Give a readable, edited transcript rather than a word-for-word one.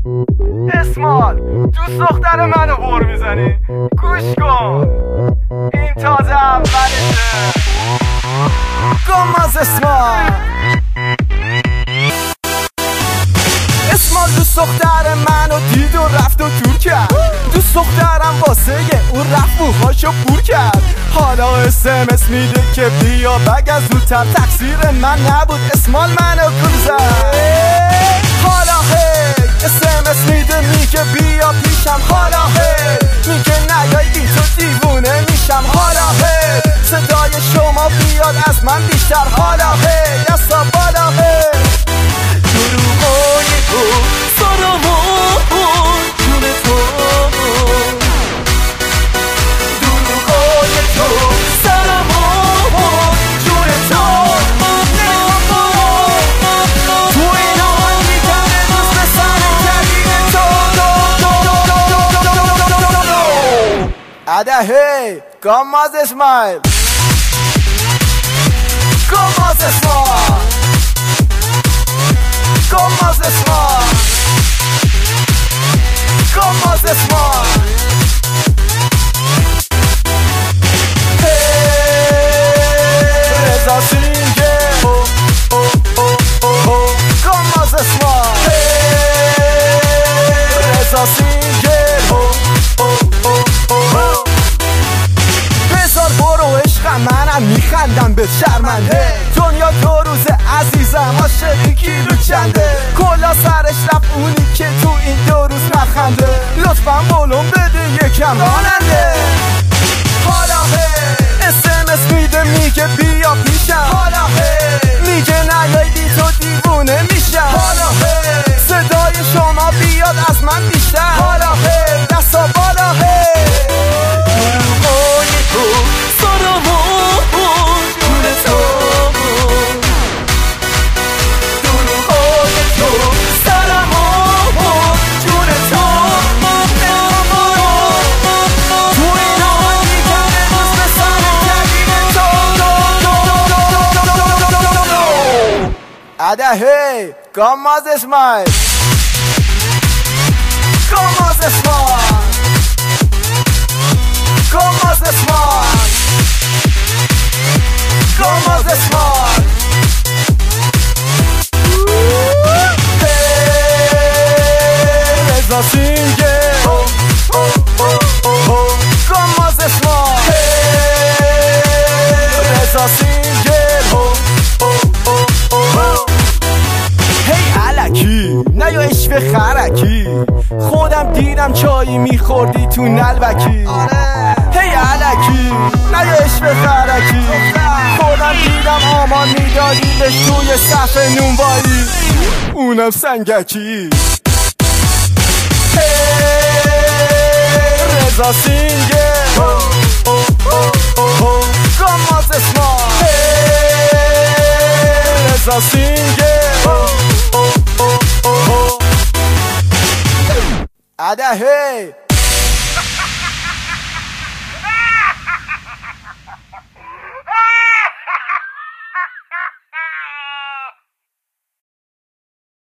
اسمال دوست دختر منو بر میزنی؟ گوش کن این تازه اولشه. گم از اسمال دوست دختر منو دید و رفت و دور کرد. دوست دخترم واسه اون رفت موهاشو پور کرد. حالا SMS میده که بیا بگه زودتر. تقصیر من نبود اسمال منو گول زد. حالا هی SMS میده میگه بیا پیشم. حالا هی میگه نیای بی تو دیوونه میشم. حالا هی صدای شما بیاد از من بیشتر. حالا هی دستا بالا هی دروغای تو سرمون جون تو. دروغای تو سرمون جون تو. تو این حال میکنه دوست به سر کردیم تو. Adahey, come on the smile. Come on the smile. Come on the smile. Come on the smile. Hey, Reza Singer. Oh, oh, oh, oh, oh. Come on the smile. Hey, Reza Singer. Oh, oh, oh, oh, oh. بذار برو عشقم منم میخندم به شرمنده. دنیا دو روزه عزیزم عاشقی کیلو چنده. کلا سرش رفت اونی که تو این دو روز نخنده. لطفا بولم بده یکم راننده. حالا هی SMS میده میگه بیا پیشم. حالا هی میگه نیای بی تو دیوونه میشم. حالا هی صدای شما بیاد از من بیشتر. حالا هی دستا بالا هی دروغای تو سرمون جون تو. دروغای تو سرمون جون تو. تو این حال میکنه دوست به سر کردیم تو. Adahey, come on the smile. Come on the smile. Come on the smile. Come on the smile. Hey, Reza Singer. Oh, oh, oh, oh, oh. Come on the smile. Hey, Reza Singer. Oh, oh, oh, oh, oh. Hey الکی نیا عشق خرکی. خودم دیدم چایی میخوردی تو نلبکی. هی الکی نیا عشق خرکی. خودم دیدم آمان میدادیدش توی صف نونوایی اونم سنگکی. رضا سینگر Come on the smile. رضا سینگر Adahey.